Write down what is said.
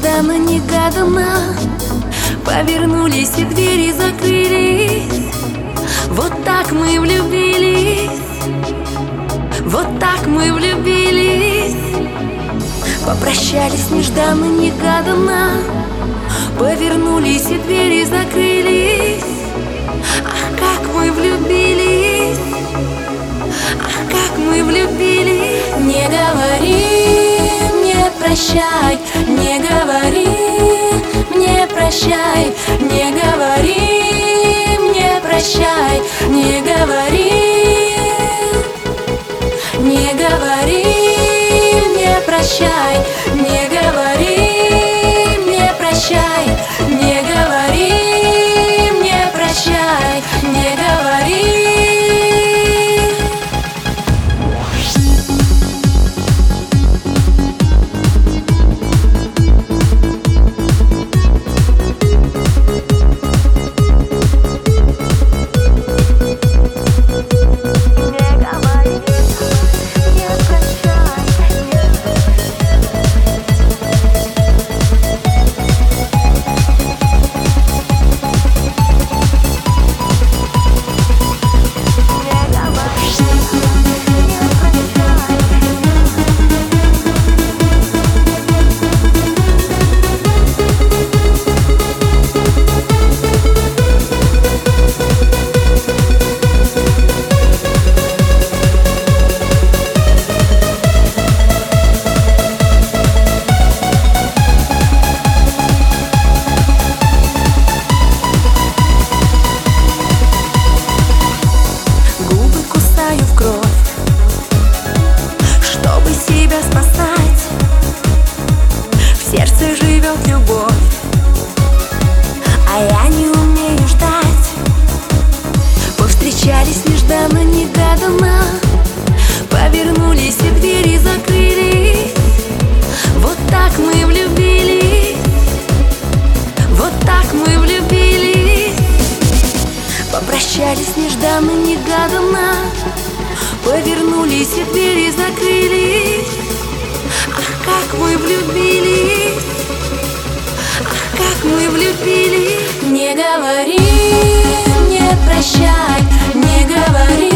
нежданно-негаданно повернулись и двери закрылись. Вот так мы влюбились, вот так мы влюбились. Попрощались нежданно-негаданно, повернулись и двери закрылись. Ах, как мы влюбились, ах, как мы влюбились. Не говори мне прощай, не говори мне прощай, не говори мне прощай, не говори, не говори мне прощай, не говори мне прощай, не говори мне прощай, не говори. В кровь, чтобы себя спасать. В сердце живет любовь, а я не умею ждать. Повстречались нежданно-негаданно, повернулись и двери закрылись. Вот так мы влюбились, вот так мы влюбились. Попрощались нежданно-негаданно, повернулись и двери закрылись. Ах, как мы влюбились, ах, как мы влюбились. Не говори мне прощай, не говори